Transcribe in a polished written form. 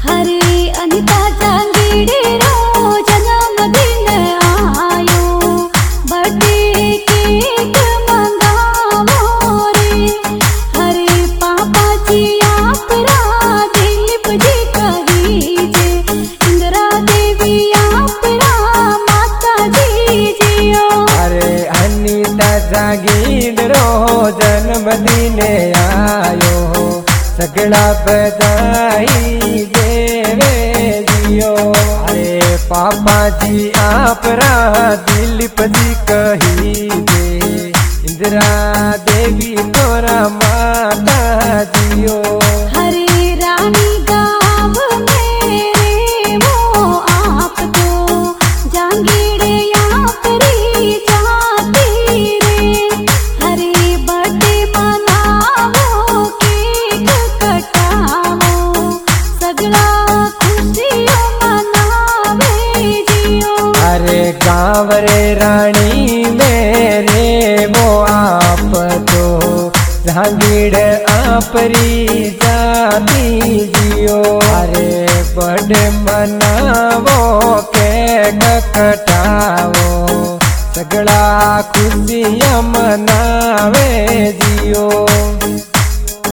हरे अनिता जांगीड़े रो जन्मदिन आयो, birthday cake मंगावो रे। हरे पापा जी आपरा दिलीप जी कहीजे, इंदिरा देवी आपरा माता जी जियो। अरे अनिता जागीर रो जन्मदिन आयो, सगड़ा बधाई देवे जियो। अरे पापा जी आपरा दिलीप जी कही दे, इंदिरा देवी तोरा माता जियो। हरे रानी गाँव मेरे वो आप तो जांगीड़े आपरी जाती रे। हरे बर्थडे मनावो केक कटावो, सगला खुशियों मनावे जियो। अरे गाँव रे रानी मेरे वो आप तो जांगीड़ आपरी जाती जियो। अरे बर्थडे मनावो केक कटावो, सगड़ा खुशियाँ मनावे जियो।